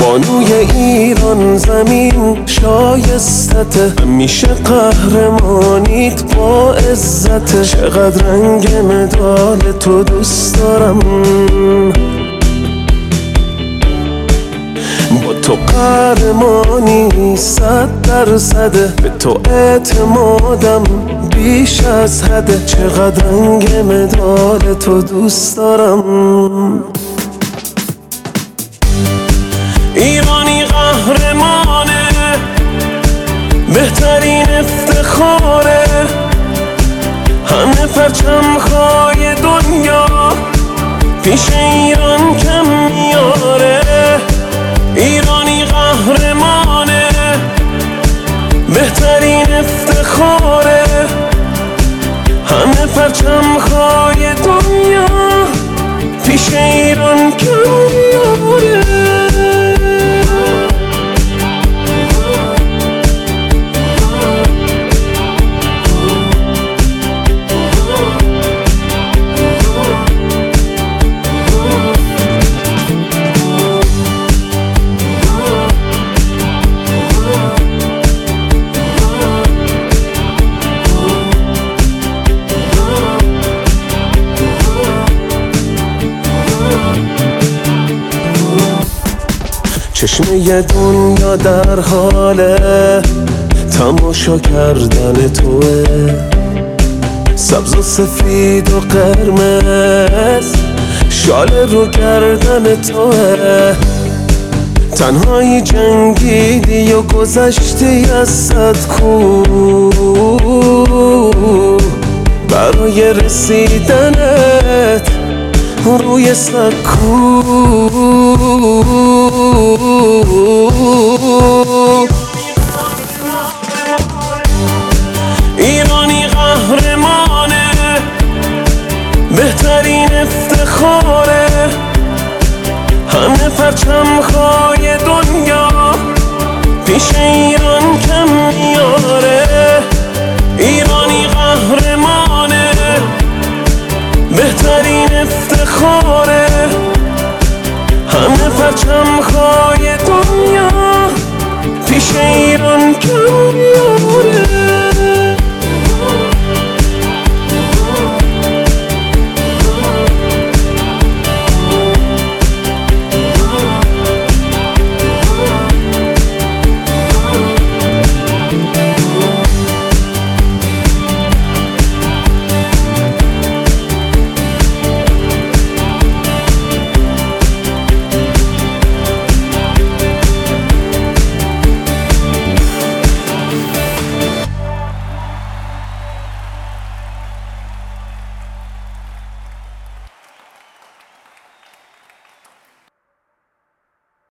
بانوی ایران زمین شایستته، همیشه قهرمانیت با عزته. چقدر رنگ مدال تو دوست دارم، با تو قهرمانی 100%، به تو اعتمادم بیش از حده. چقدر رنگ مدال تو دوست دارم. ایرانی قهرمانه، بهترین افتخاره، همه پرچم‌های دنیا پیش ایران کم میاره. ایرانی قهرمانه، بهترین افتخاره، همه پرچم‌های دنیا پیش ایران کم میاره. چشمه دنیا در حال تماشا کردن توه، سبز و سفید و قرمز شال رو گردن توه. تنهایی جنگیدی و گذشتی از 100 کوه برای رسیدنت روی سکو. ایرانی قهرمانه، بهترین افتخاره، همه پرچم‌های دنیا پیش ایران کم میاره. ایرانی قهرمانه، بهترین افتخاره، همه پرچم‌های دنیا پیش ایران کم میاره.